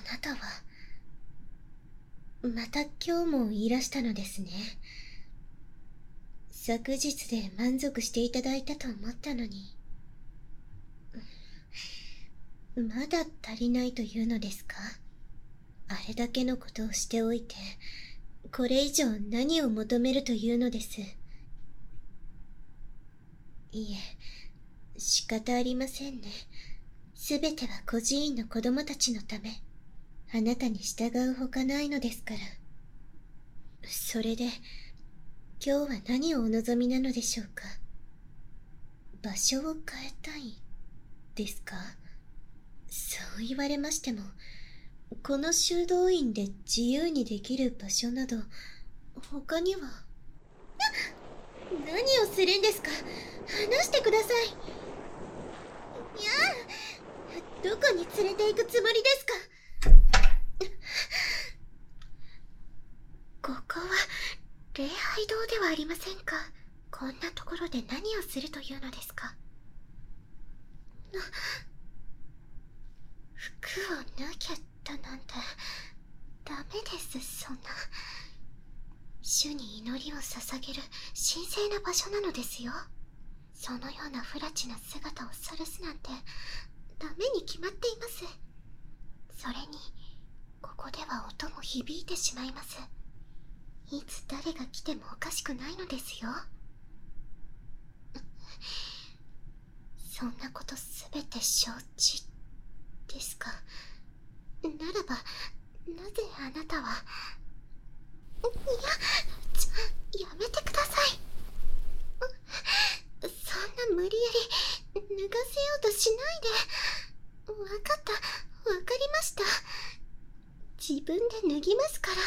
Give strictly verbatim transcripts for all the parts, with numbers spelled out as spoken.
なたは、また今日もいらしたのですね。昨日で満足していただいたと思ったのに。まだ足りないというのですか？あれだけのことをしておいて、これ以上何を求めるというのです。いえ、仕方ありませんね。すべては孤児院の子供たちのため。あなたに従うほかないのですから。それで、今日は何をお望みなのでしょうか？場所を変えたい、ですか？そう言われましても、この修道院で自由にできる場所など、他には。何をするんですか？話してください。いやあ、どこに連れて行くつもりですか？ここは礼拝堂ではありませんか？こんなところで何をするというのですか？服を脱げたなんてダメです。そんな主に祈りを捧げる神聖な場所なのですよ。そのような不埒な姿を晒すなんてダメに決まっています。それにここでは音も響いてしまいます。いつ誰が来てもおかしくないのですよ。そんなことすべて承知ですか？ならばなぜあなたは。いや、ちょ、やめてください。そんな無理やり脱がせようとしないで。わかった、わかりました。自分で脱ぎますから。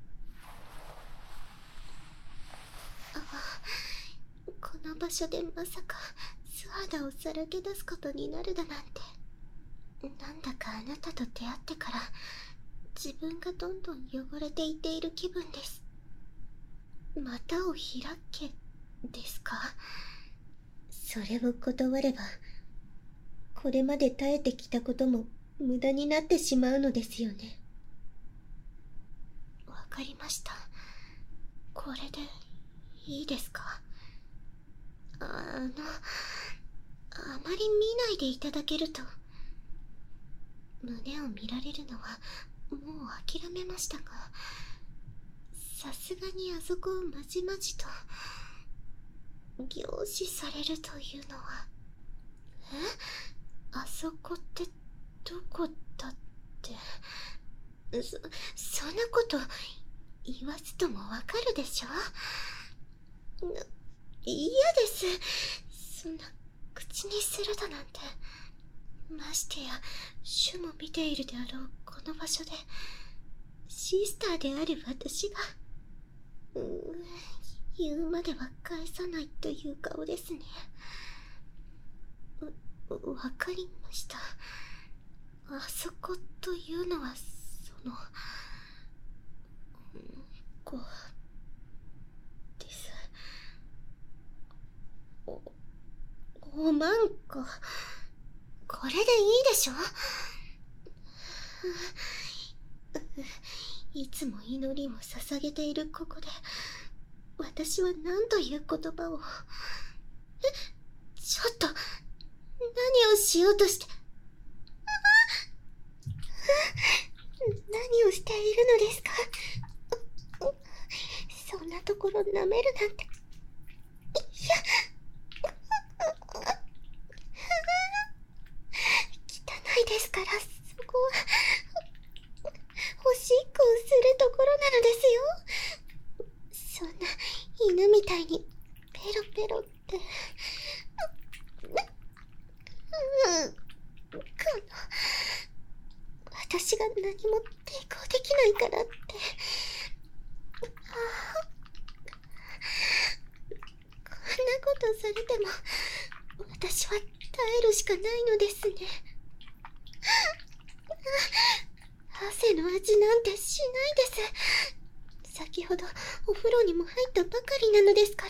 この場所でまさか素肌をさらけ出すことになるだなんて。なんだかあなたと出会ってから自分がどんどん汚れていっている気分です。股を開けですか？それを断ればこれまで耐えてきたことも無駄になってしまうのですよね。わかりました。これでいいですか？あの、あまり見ないでいただけると。胸を見られるのはもう諦めましたが、さすがにあそこをまじまじと凝視されるというのは。え？あそこってどこだって。そ、そんなこと言わずともわかるでしょ？嫌です。そんな口にするだなんて。ましてや主も見ているであろうこの場所でシスターである私が、うーん、言うまでは返さないという顔ですね。わ、わかりました。あそこというのはそのこうです。おおまんこ、これでいいでしょ？いつも祈りを捧げているここで私は何という言葉を。え、ちょっと何をしようとして。何をしているのですか？そんなところ舐めるなんて。いや、汚いですから。そこはおしっこをするところなのですよ。そんな犬みたいにペロペロって。この私が何も抵抗できないからって。こんなことされても私は耐えるしかないのですね。汗の味なんてしないです。先ほどお風呂にも入ったばかりなのですから。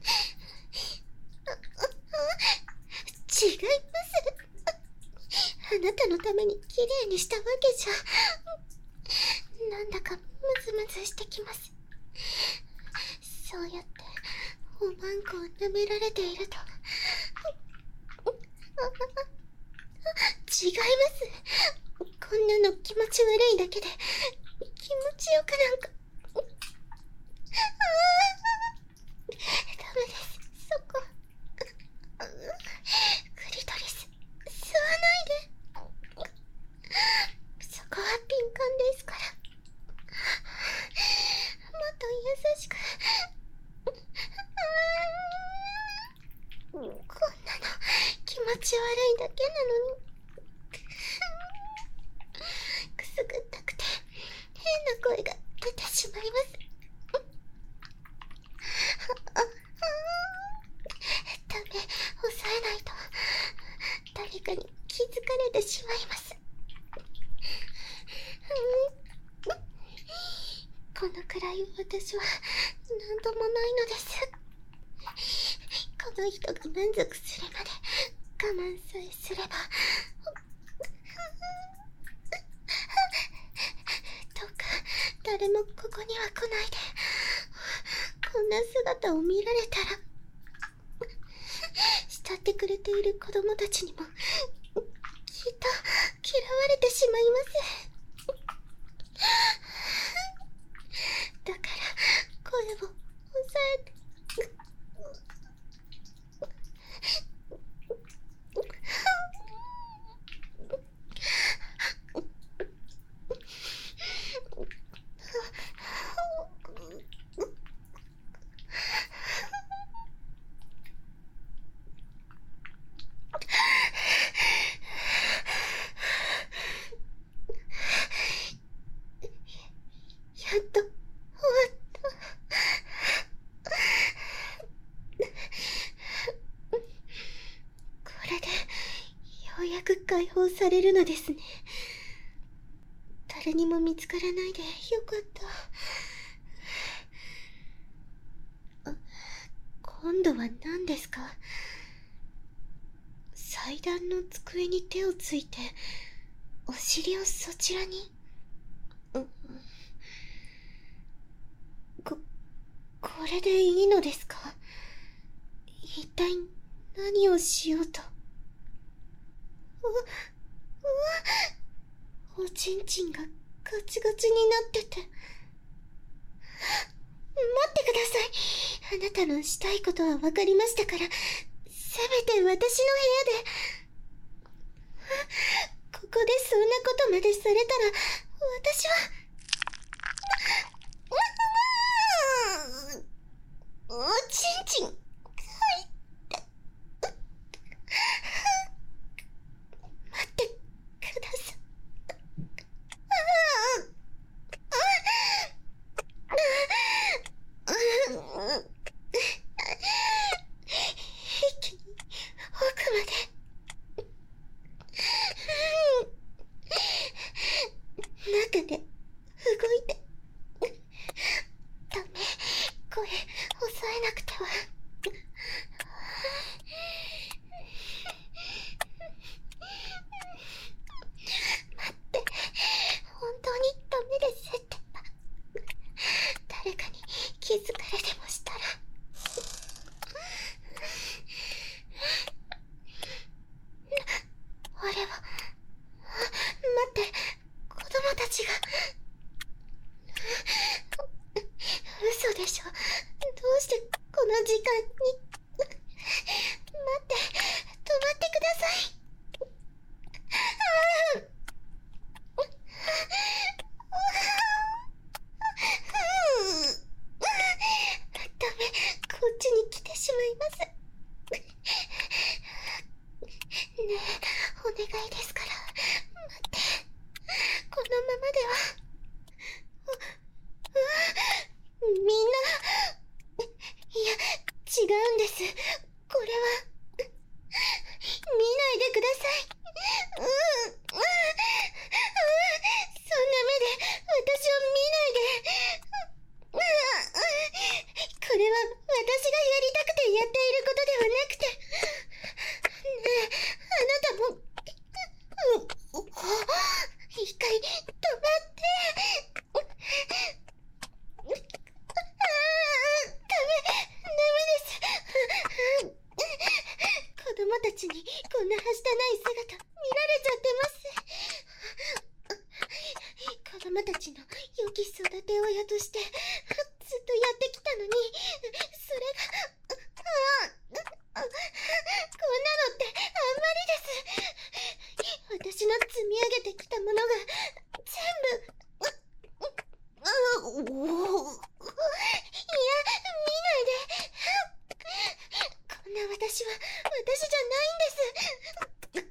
違います。 あなたのためにきれいにしたわけじゃ。なんだかムズムズしてきます。そうやっておまんこを舐められていると違います。こんなの気持ち悪いだけで気持ちよくなんかダメです。そこクリトリス吸わないで。そこは敏感ですから、もっと優しく。こんなの気持ち悪いだけなのにくすぐったくて変な声が出てしまいます。ダメ、抑えないと誰かに気づかれてしまいます。このくらい私は何ともないのです。この人が満足するまで我慢さえすれば。どうか誰もここには来ないで。こんな姿を見られたら、慕ってくれている子供たちにもきっと嫌われてしまいます。だから声を抑えて。やっと終わった。これでようやく解放されるのですね。誰にも見つからないでよかった。あ、今度は何ですか？祭壇の机に手をついてお尻をそちらに。うこ、これでいいのですか？一体何をしようと。う、うわ、おちんちんがガチガチになってて。待ってください。あなたのしたいことは分かりましたから、せめて私の部屋で。ここでそんなことまでされたら、私は。おちんちん入った。待ってください。一気に奥まで。中でて親としてずっとやってきたのに、それが、ああ、こんなのってあんまりです。私の積み上げてきたものが全部、あ、おお、いや、見ないで。こんな私は私じゃないんです。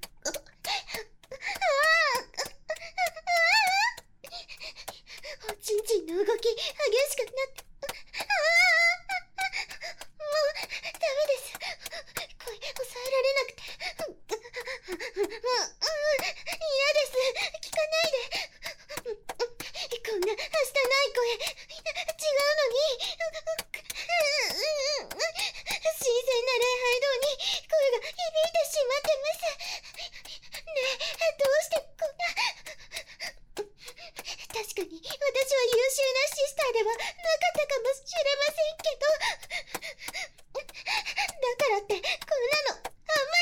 おちんちんの動き激しくなって、ああ、もうダメです。声抑えられなくて、嫌です。聞かないで。こんなはしたない声、違うのに、新鮮な礼拝堂に声が響いてしまってます。ねえ、どうしてこんな。確かに私は優秀なシスターではなかったかもしれませんけど、だからってこんなのあんま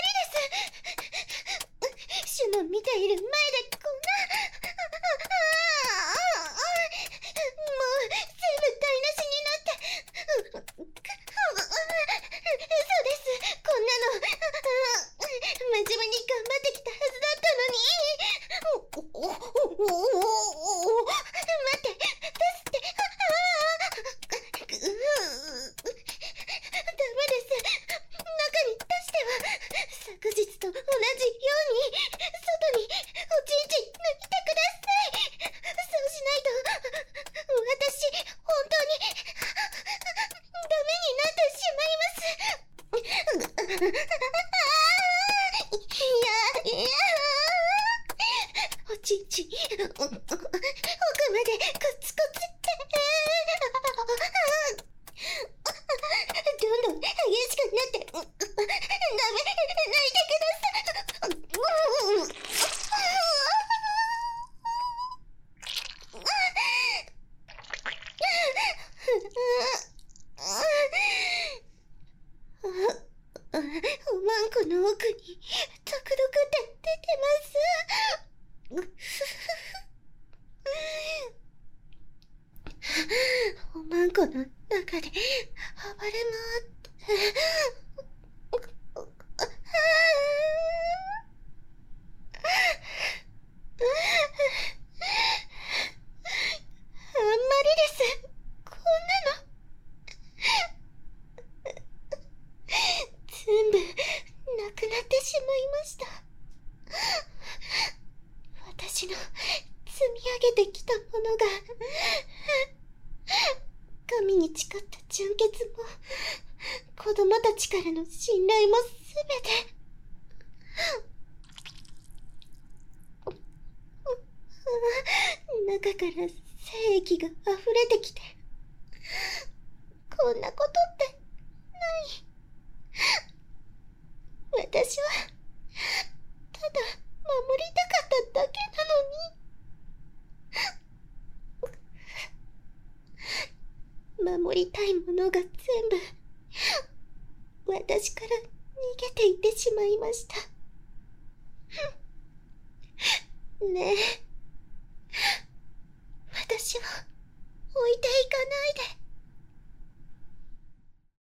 りです。主の見ている前でこんな、もう全部台無しになって、嘘です。こんなの真面目に頑張ってきたはずだったのに。おおおおお、待って、出すって。ああ、ダメです。中に出しては昨日と同じように外におちんちん抜いてください。そうしないと私本当にダメになってしまいます。いやいや、おちんちん奥までコツコツってどんどん激しくなって、ダメ、泣いてください。おまんこの奥に毒々って出てます。おまんこの中で暴れ回って、あんまりです。こんなの全部なくなってしまいました。私の積み上げてきたものが、神に誓った純潔も子供たちからの信頼もすべて中から精液が溢れてきて、こんなことってない。私はただ守りたかっただけなのに、守りたいものが全部私から逃げていってしまいました。ねえ、私を置いていかないで。